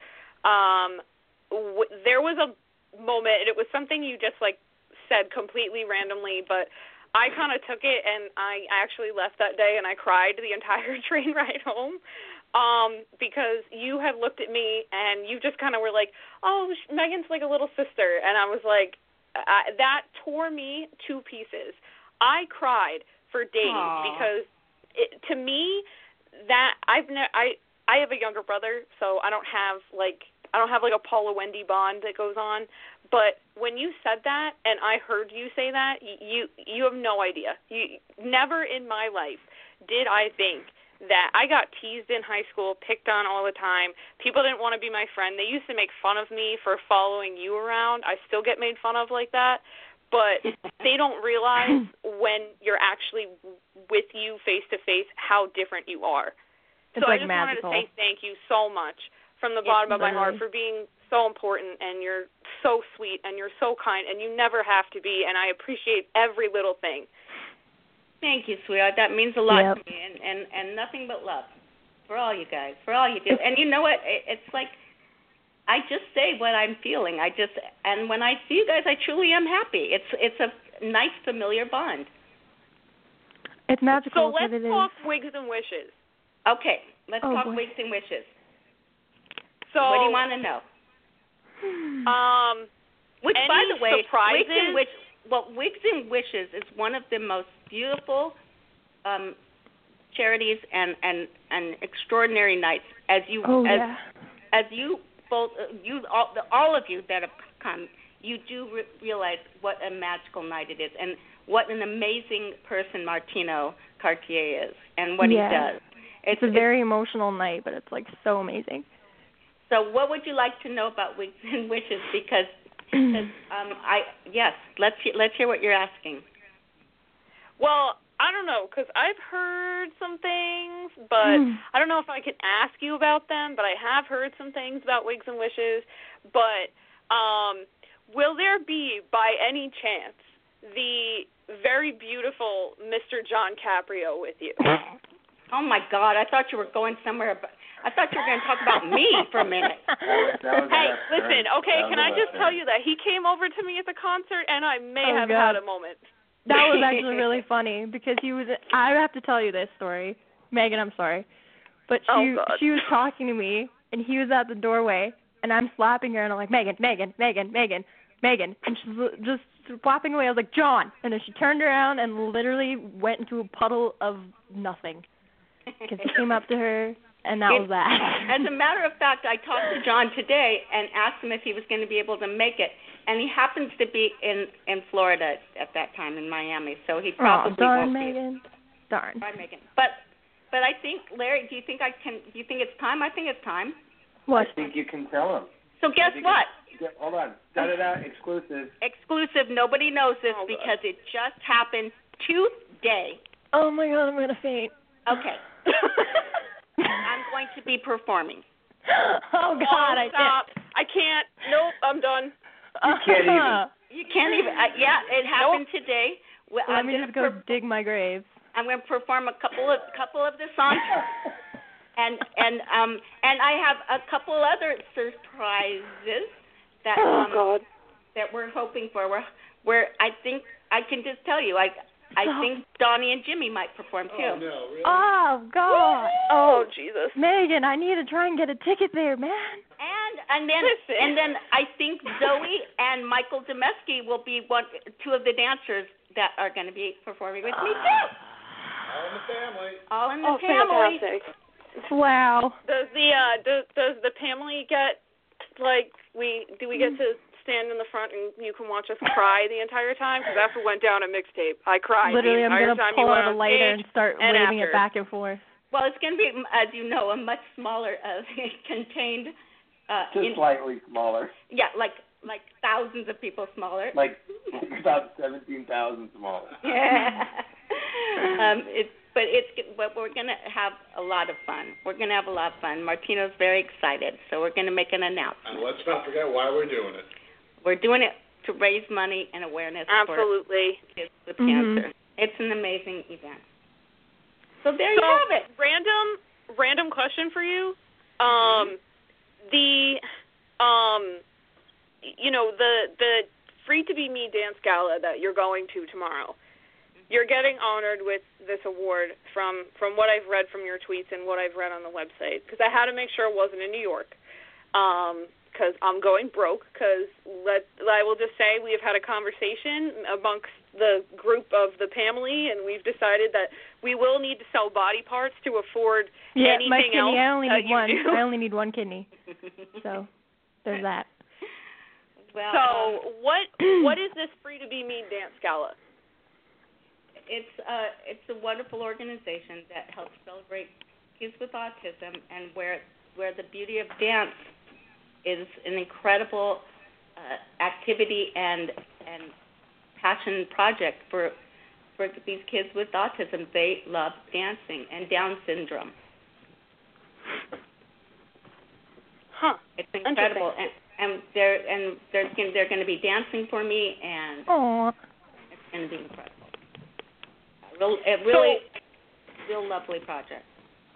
there was a moment, and it was something you just said completely randomly, but I kind of took it and I actually left that day and I cried the entire train ride home because you had looked at me and you just kind of were like, oh, Megan's like a little sister. And I was like, that tore me to pieces. I cried for days because to me that I have a younger brother, so I don't have a Paula Wendy bond that goes on, but when you said that and I heard you say that, you have no idea. Never in my life did I think that I got teased in high school, picked on all the time. People didn't want to be my friend. They used to make fun of me for following you around. I still get made fun of like that. But they don't realize when you're actually with you face-to-face how different you are. It's so like I just magical. wanted to say thank you so much from the bottom of my heart for being so important, and you're so sweet, and you're so kind, and you never have to be, and I appreciate every little thing. Thank you, sweetheart. That means a lot to me, and nothing but love for all you guys, for all you do. And you know what? It's like I just say what I'm feeling. And when I see you guys, I truly am happy. It's a nice, familiar bond. It's magical. So let's talk wigs and wishes. Okay, let's talk wigs and wishes. So what do you want to know? Which, by the way, surprises? Wigs and Wishes is one of the most beautiful charities and extraordinary nights. As you both, all of you that have come, you do realize what a magical night it is, and what an amazing person Martino Cartier is, and what he does. It's a very emotional night, but it's like so amazing. So, what would you like to know about Wigs and Wishes? Because let's hear what you're asking. Well, I don't know, because I've heard some things, but I don't know if I can ask you about them, but I have heard some things about Wigs and Wishes. But will there be, by any chance, the very beautiful Mr. John Caprio with you? Oh, my God. I thought you were going somewhere. I thought you were going to talk about me for a minute. Hey, listen, okay, can I just tell you that he came over to me at the concert, and I may have had a moment. That was actually really funny, because I have to tell you this story. Megan, I'm sorry. But she was talking to me, and he was at the doorway, and I'm slapping her, and I'm like, Megan. And she's just flapping away. I was like, John. And then she turned around and literally went into a puddle of nothing. Because he came up to her, and that was that. As a matter of fact, I talked to John today and asked him if he was going to be able to make it. And he happens to be in Florida at that time, in Miami. So he probably won't Megan. Darn. Sorry, Megan. But I think, Larry, do you think it's time? I think it's time. What? I think you can tell him. So guess what? Hold on. Da-da-da, exclusive. Exclusive. Nobody knows this because it just happened today. Oh, my God, I'm going to faint. Okay. I'm going to be performing. Oh, God, stop. I can't. Nope, I'm done. You can't even. You can't even. It happened today. Let me just go dig my grave. I'm going to perform a couple of the songs, and I have a couple other surprises that that we're hoping for. Where I think I can just tell you, I think Donnie and Jimmy might perform too. Oh no, really? Oh God! Oh Jesus! Megan, I need to try and get a ticket there, man. And then I think Zoe and Michael Demeski will be two of the dancers that are going to be performing with me too. All in the family. All in the family. Fantastic. Wow. Does the family get do we get to stand in the front and you can watch us cry the entire time? Because that's what went down at Mixtape. I cried literally. the entire I'm time gonna you pull went out a lighter and start waving it back and forth. Well, it's going to be, as you know, a much smaller, contained. Just slightly smaller. Yeah, like thousands of people smaller. Like about 17,000 smaller. Yeah. But we're going to have a lot of fun. We're going to have a lot of fun. Martino's very excited, so we're going to make an announcement. And let's not forget why we're doing it. We're doing it to raise money and awareness for kids with cancer. It's an amazing event. So there you have it. Random question for you. The Free to Be Me dance gala that you're going to tomorrow. You're getting honored with this award from what I've read from your tweets and what I've read on the website, because I had to make sure it wasn't in New York, because I'm going broke, because I will just say we have had a conversation amongst the group of the family, and we've decided that we will need to sell body parts to afford anything my kidney, else. I only need one. Do. I only need one kidney. So there's that. Well, so what is this Free to Be Me dance gala? It's a wonderful organization that helps celebrate kids with autism, and where the beauty of dance is an incredible activity and passion project for these kids with autism. They love dancing and Down syndrome. Huh. It's incredible, and they're going to be dancing for me, and Aww. it's going to be incredible. Real lovely project.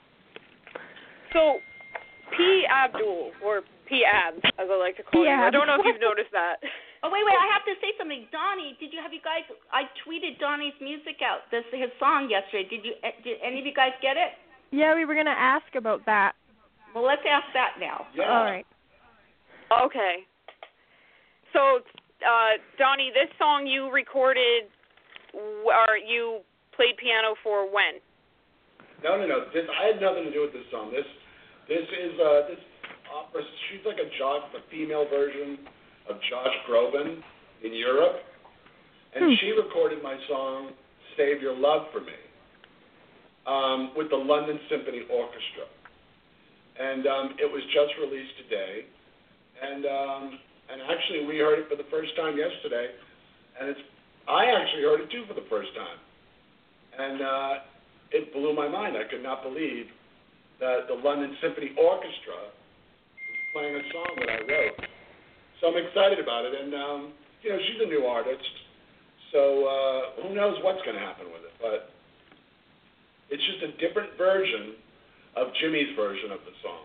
So, P. Abdul, or P. Abs, as I like to call you. I don't know if you've noticed that. Oh, wait, I have to say something. Donnie, I tweeted Donnie's music out, his song yesterday. Did any of you guys get it? Yeah, we were going to ask about that. Well, let's ask that now. Yeah. All right. Okay. So, Donnie, this song you recorded, or you played piano for when? No. I had nothing to do with this song. This is this opera. She's like the female version of Josh Groban in Europe, and she recorded my song "Save Your Love for Me" with the London Symphony Orchestra, and it was just released today, and actually we heard it for the first time yesterday, and I actually heard it too for the first time, and it blew my mind. I could not believe that the London Symphony Orchestra was playing a song that I wrote. So I'm excited about it, and she's a new artist, so who knows what's going to happen with it, but it's just a different version of Jimmy's version of the song.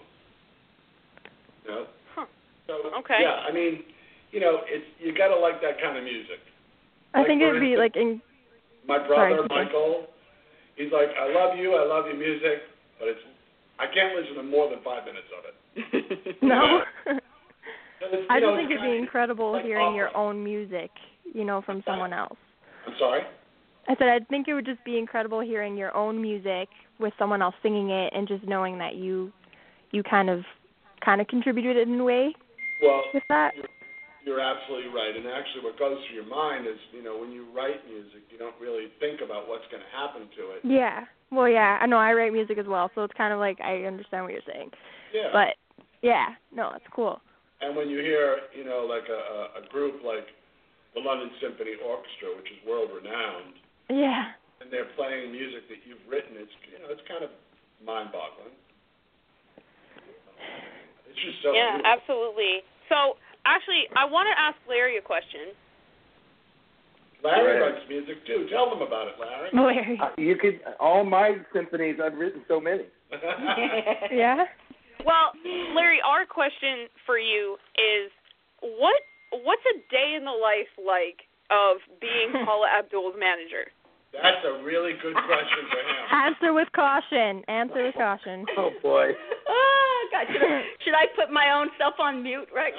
So, okay. Yeah, I mean, you got to like that kind of music. I think it'd be like my brother, Michael, he's like, I love your music, but I can't listen to more than 5 minutes of it. No. I just think it'd be incredible hearing your own music, from someone else. I'm sorry? I said I think it would just be incredible hearing your own music with someone else singing it, and just knowing that you kind of contributed in a way with that. You're absolutely right. And actually what goes through your mind is, when you write music, you don't really think about what's going to happen to it. Yeah. Well, yeah. I know I write music as well, so it's kind of like I understand what you're saying. Yeah. But, yeah. No, it's cool. And when you hear, like a group like the London Symphony Orchestra, which is world-renowned, yeah, and they're playing music that you've written, it's kind of mind-boggling. It's just so beautiful. Absolutely. So, actually, I want to ask Larry a question. Larry writes music, too. Tell them about it, Larry. Larry. All my symphonies, I've written so many. Yeah? Well, Larry, our question for you is, what's a day in the life like of being Paula Abdul's manager? That's a really good question for him. Answer with caution. Oh, boy. Oh, God. Should I put my own self on mute right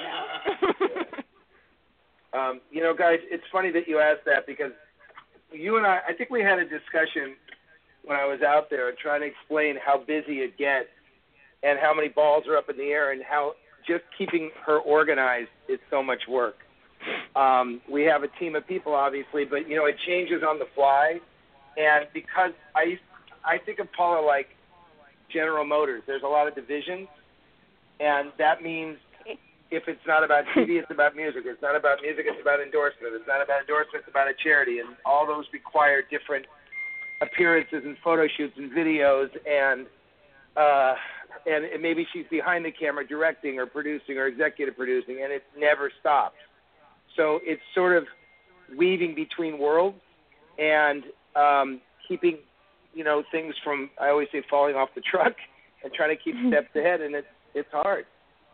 now? Guys, it's funny that you asked that, because you and I think we had a discussion when I was out there trying to explain how busy it gets and how many balls are up in the air, and how just keeping her organized is so much work. We have a team of people, obviously, but, it changes on the fly. And because I think of Paula like General Motors, there's a lot of divisions, and that means if it's not about TV, it's about music. It's not about music, it's about endorsement. It's not about endorsement, it's about a charity. And all those require different appearances and photo shoots and videos, and maybe she's behind the camera directing or producing or executive producing, and it never stops. So it's sort of weaving between worlds and keeping, things from, I always say, falling off the truck, and trying to keep steps ahead, and it's hard,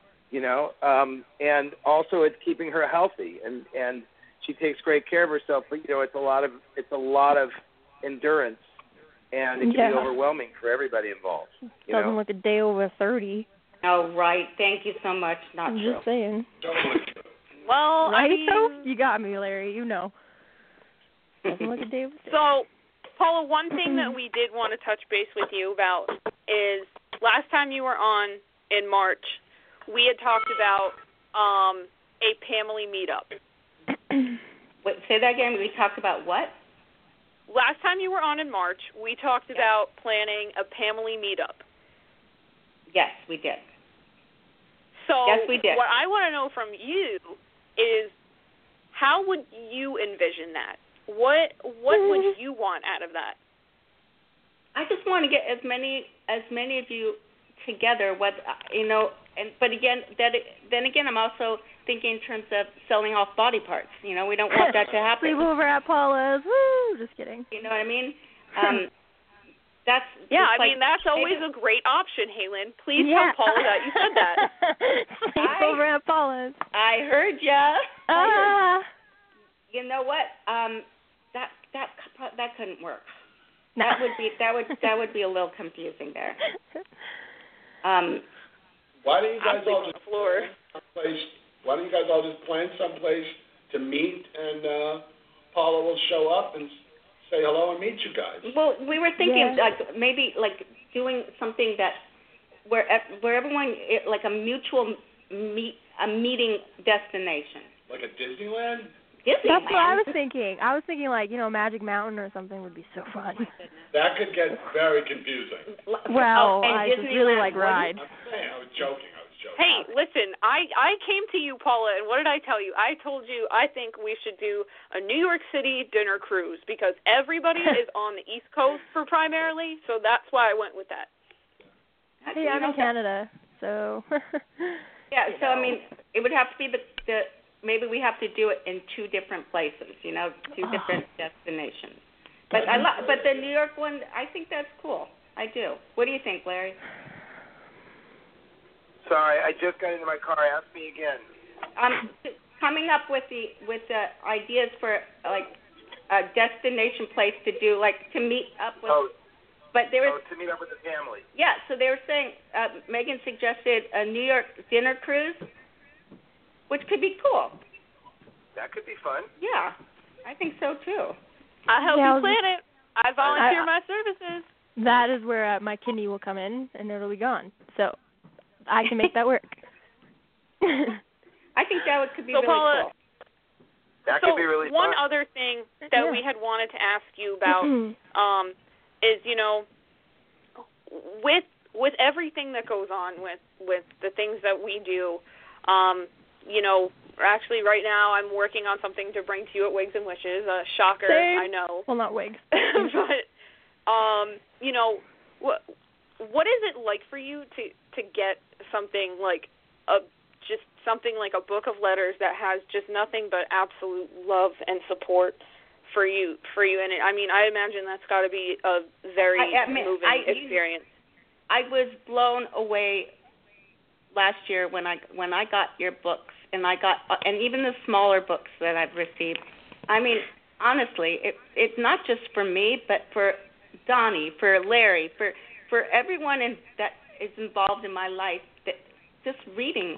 and also it's keeping her healthy, and she takes great care of herself, but it's a lot of endurance, and it can be overwhelming for everybody involved. Doesn't look a day over 30. Oh, right. Thank you so much. Not true. Just saying. Well, right, though? You got me, Larry. Doesn't look a day over 30. So, Paula, one thing that we did want to touch base with you about is last time you were on in March, we had talked about a Pamely meetup. Wait, say that again. We talked about what? Last time you were on in March, we talked about planning a Pamely meetup. Yes, we did. So yes, we did. What I want to know from you is, how would you envision that? What would you want out of that? I just want to get as many of you together. But again, I'm also thinking in terms of selling off body parts. We don't want that to happen. Sleep over at Paula's. Woo! Just kidding. You know what I mean? That's I like, mean, that's always a great option, Halen. Please tell Paula that you said that. Sleep over at Paula's. I heard ya. You know what? That couldn't work. No. That would be a little confusing there. Why don't you guys all just floor? Why don't you guys all just plan someplace to meet, and Paula will show up and say hello and meet you guys. Well, we were thinking maybe doing something that where everyone like a mutual meeting destination. Like a Disneyland? That's what I was thinking. I was thinking Magic Mountain or something would be so fun. That could get very confusing. Well, I just really like rides. I'm saying, I was joking. Hey, listen, I came to you, Paula, and what did I tell you? I told you I think we should do a New York City dinner cruise because everybody is on the East Coast for primarily, so that's why I went with that. Hey, I'm in Canada, so. I mean, it would have to be the maybe we have to do it in two different places, two different destinations. But but the New York one, I think that's cool. I do. What do you think, Larry? Sorry, I just got into my car. Ask me again. Coming up with the ideas for a destination place to do, to meet up with. But there was to meet up with the family. Yeah, so they were saying Megan suggested a New York dinner cruise, which could be cool. That could be fun. Yeah, I think so too. I'll help you plan it. I volunteer my services. That is where my kidney will come in, and it'll be gone. So I can make that work. I think that could be really Paula, cool. That could be really fun. One other thing that we had wanted to ask you about is, with everything that goes on with the things that we do, actually right now I'm working on something to bring to you at Wigs and Wishes. Shocker, Same. I know. Well, not wigs. But, what is it like for you to get something like something like a book of letters that has just nothing but absolute love and support for you in it? I mean, I imagine that's got to be a very moving experience. I was blown away last year when I got your books, and even the smaller books that I've received. I mean, honestly, it's not just for me, but for Donnie, for Larry, for everyone that is involved in my life. That just reading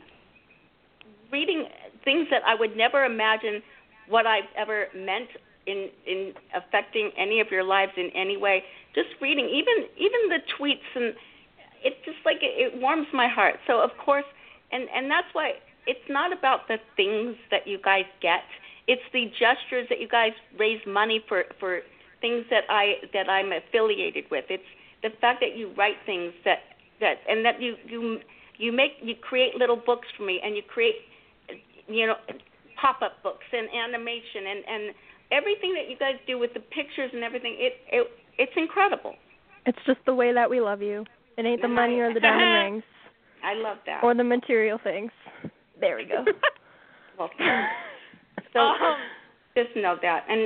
things that I would never imagine what I've ever meant in affecting any of your lives in any way. Just reading, even the tweets, and it's just it warms my heart. So of course, and that's why it's not about the things that you guys get. It's the gestures that you guys raise money for things that I'm affiliated with. It's the fact that you write things that you create little books for me, and you create pop-up books and animation and everything that you guys do with the pictures and everything. It's incredible. It's just the way that we love you. It ain't the money or the diamond rings. I love that. Or the material things. There we go. Well, so just know that. And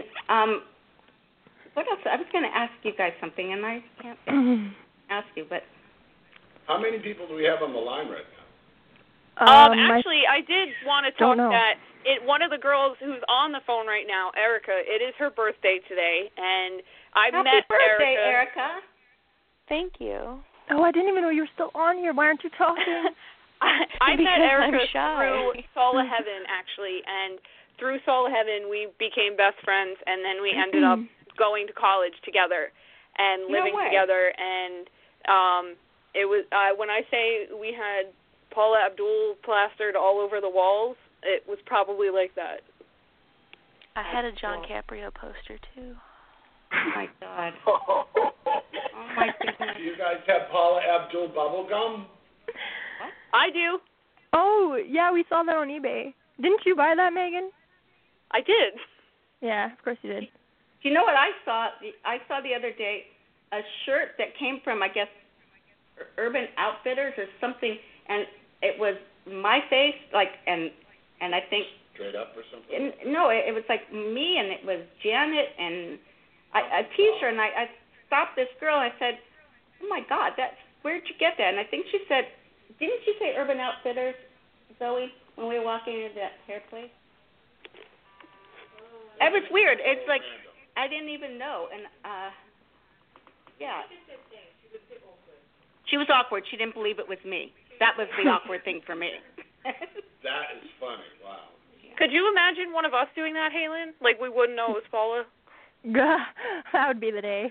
what else? I was going to ask you guys something, and I can't ask you, but. How many people do we have on the line right now? Actually, I did want to talk that one of the girls who's on the phone right now, Erica, it is her birthday today, and I met Happy birthday, Erica. Thank you. Oh, I didn't even know you were still on here. Why aren't you talking? I met Erica through Soul of Heaven, actually, and through Soul of Heaven, we became best friends, and then we ended up going to college together and living together, and it was when I say we had Paula Abdul plastered all over the walls, it was probably like that. I had a John Caprio poster, too. Oh, my God. Oh, my goodness. Do you guys have Paula Abdul bubblegum? What? I do. Oh, yeah, we saw that on eBay. Didn't you buy that, Megan? I did. Yeah, of course you did. Do you know what I saw? I saw the other day a shirt that came from, I guess, Urban Outfitters or something, and it was my face, and I think straight up or something. No, it was like me, and it was Janet, and a T-shirt, and stopped this girl. I said, "Oh my God, where'd you get that?" And I think she said, didn't she say Urban Outfitters, Zoe, when we were walking into that hair place? It was weird. It's like I didn't even know, and yeah. She was awkward. She didn't believe it was me. That was the awkward thing for me. That is funny. Wow. Could you imagine one of us doing that, Halen? Like we wouldn't know it was Paula. That would be the day.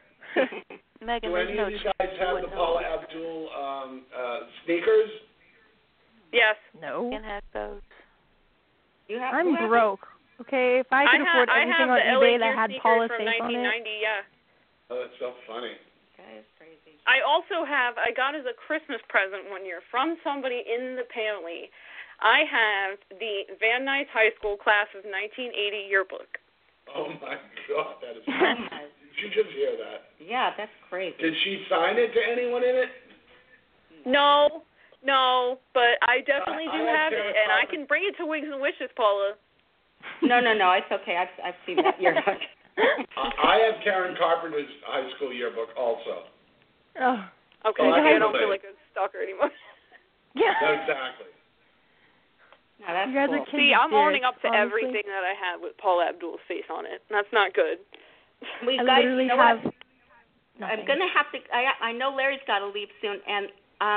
Megan, Do any of you guys have the Paula Abdul sneakers? Yes. No. You can have those. I'm broke. Okay, if I could afford everything on eBay that had Paula's from face on it. 1990, yeah. Oh, that's so funny. That is crazy. I got as a Christmas present one year from somebody in the family. I have the Van Nuys High School class of 1980 yearbook. Oh my God, that is funny. Did you just hear that? Yeah, that's crazy. Did she sign it to anyone in it? No, but I definitely do have it, and I can bring it to Wigs and Wishes, Paula. No, it's okay. I've seen that yearbook. I have Karen Carpenter's high school yearbook also. Oh. Okay, So I don't feel like a stalker anymore. Yeah. Exactly. No, that's you guys cool. are See, I'm owning up to honestly. everything that I had with Paula Abdul's face on it. And that's not good. We I guys, literally you know have what? nothing. I'm gonna have to. I know Larry's got to leave soon, and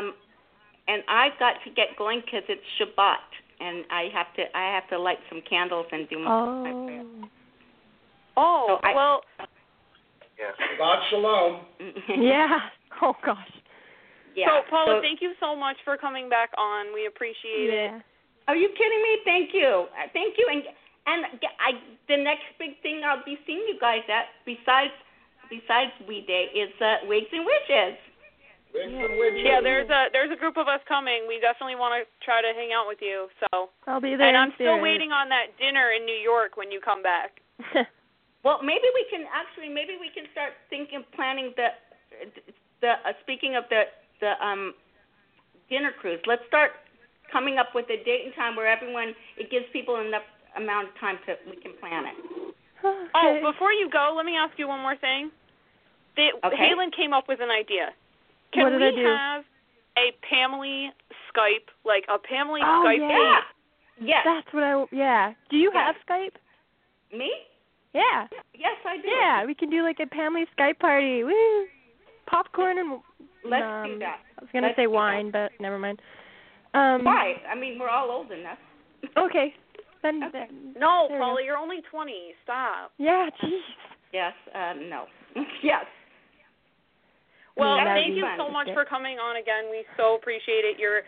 I've got to get going because it's Shabbat, and I have to light some candles and do my prayer. Oh, So well. Shabbat shalom. Yeah. Oh gosh. Yeah. So, Paula, thank you so much for coming back on. We appreciate it. Are you kidding me? Thank you. Thank you. And the next big thing I'll be seeing you guys at, besides We Day, is Wigs and Wishes. Wigs and Wishes. Yeah, there's a group of us coming. We definitely want to try to hang out with you. So. I'll be there. And I'm still waiting on that dinner in New York when you come back. Well, maybe we can start planning the speaking of the dinner cruise. Let's start coming up with a date and time where it gives people enough amount of time we can plan it. Okay. Oh, before you go, let me ask you one more thing. Halen came up with an idea. Can what did we I do? have a family Skype, like a family Oh, Skype yeah. date? Yes. That's what do you have Skype? Me? Yeah. Yes, I do. Yeah, we can do like a family Skype party. Woo! Popcorn and Let's do that. I was gonna say wine, but never mind. Why? I mean, we're all old enough. Okay. Then. Okay. No, There Paula, you're only 20. Stop. Yeah. Jeez. Yes. No. Yes. Well, That'd thank be you fun. so much for coming on again. We so appreciate it. You're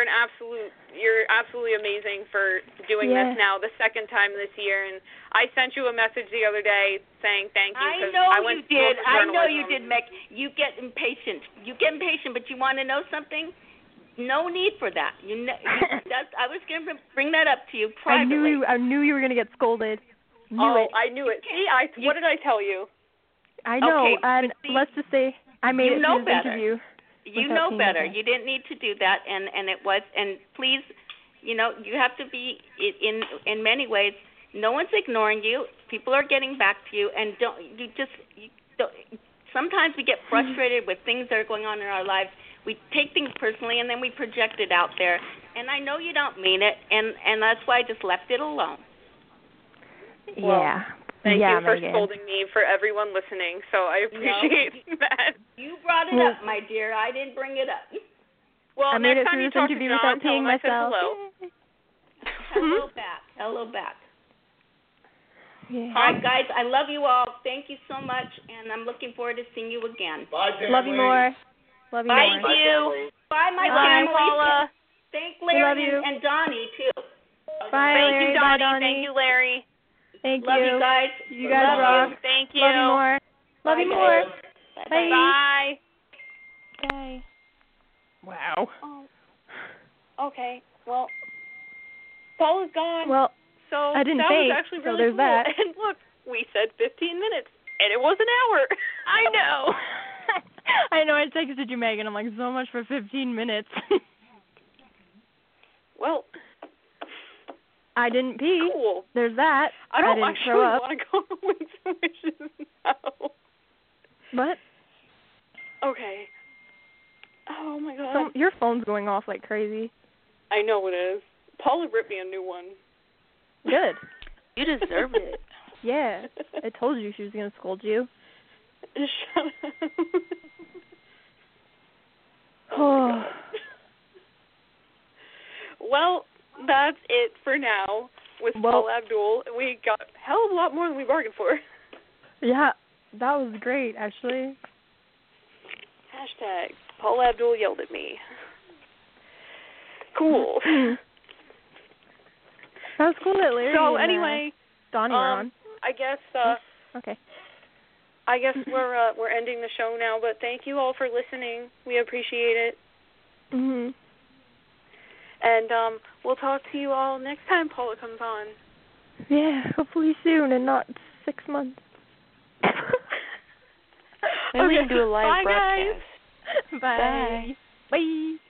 absolutely amazing for doing this now the second time this year. And I sent you a message the other day saying thank you. I know went you did. I know you journalism. did, Meg. You get impatient, but you want to know something? No need for that. I was going to bring that up to you privately. I knew you were gonna get scolded. I knew it. See, what did I tell you? I know. Okay, and let's just say I made it through the interview. You know better. You didn't need to do that, and it was. And please, you have to be in many ways. No one's ignoring you. People are getting back to you, and don't. Sometimes we get frustrated with things that are going on in our lives. We take things personally, and then we project it out there. And I know you don't mean it, and that's why I just left it alone. Yeah. Thank you for Megan. scolding me, for everyone listening. So I appreciate that. You brought it up, my dear. I didn't bring it up. Well, I made next it time through you this talk to interview John, without tell peeing him I said myself. hello. Hello back. Yeah. All right, guys, I love you all. Thank you so much, and I'm looking forward to seeing you again. Bye, family. Love you more. Love you Bye, more. you. Bye, my Bye, family. Paula. Thank We love Larry you. and Donnie, too. Bye, Thank Larry. you, Bye, Donnie. Donnie. Thank you, Larry. Thank Love you guys. You guys Love rock. you. Thank you. Love you more. Love you more. Bye. Bye. Bye. Wow. Okay. Well, Paula's gone. Well, so I didn't that faint, was actually so really there's cool. that. And look, we said 15 minutes, and it was an hour. I know. I know. I texted you, Megan. I'm like, so much for 15 minutes. Well, I didn't pee. cool. There's that. I don't didn't actually throw up. want to go to Wigs and Wishes now. What? Okay. Oh my God. Your phone's going off like crazy. I know it is. Paula ripped me a new one. Good. You deserve it. Yeah. I told you she was going to scold you. Shut up. Oh. Well, that's it for now with Paula Abdul. We got a hell of a lot more than we bargained for. Yeah, that was great, actually. Hashtag Paula Abdul yelled at me. Cool. That was cool that Larry So and anyway, Donnie were on. I guess okay. I guess we're ending the show now, but thank you all for listening. We appreciate it. Mhm. And we'll talk to you all next time Paula comes on. Yeah, hopefully soon and not 6 months. Maybe we can do a live Bye, broadcast. guys. Bye. Bye.